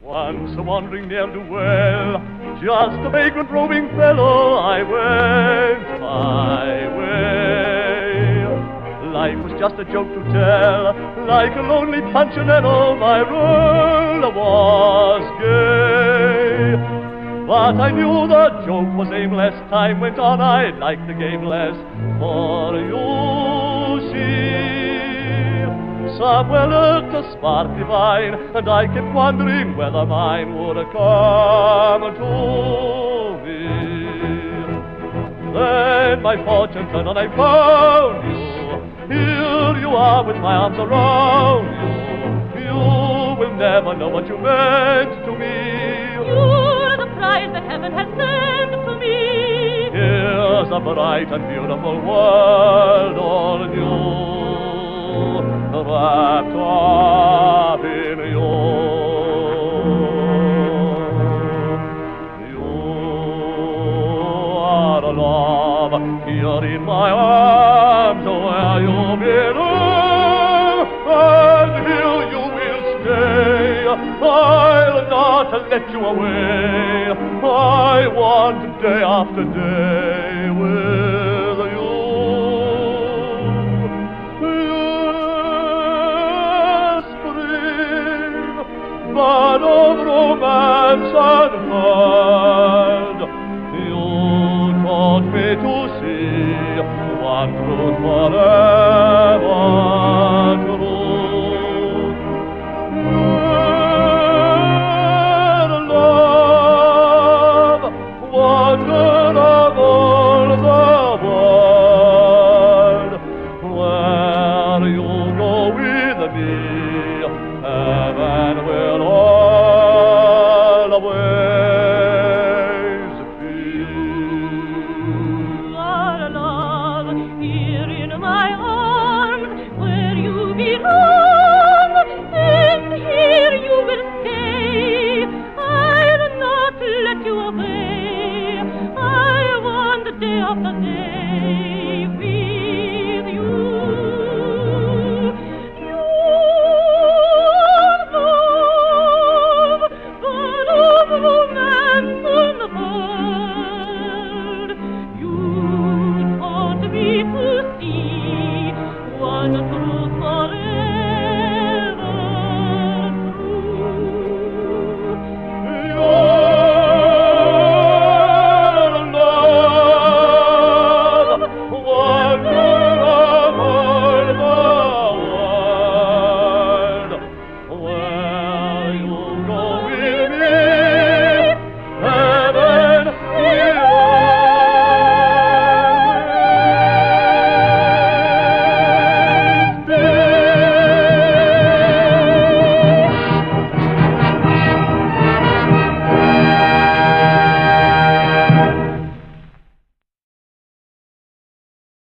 Once a wandering ne'er-do-well, just a vagrant roving fellow, I went my way. Life was just a joke to tell, like a lonely Punchinello, my world was gay. But I knew the joke was aimless, time went on, I liked the game less, for you see, somewhere lurked a spark divine, and I kept wondering whether mine would come to me. Then my fortune turned and I found you. Here you are with my arms around you. You will never know what you meant to me. You're the prize that heaven has sent to me. Here's a bright and beautiful world, all new, wrapped up in you. You are a love here in my arms, where you belong, and here you will stay. I'll not let you away. I want day after day with you. Yes, spring, bud of romance and fun.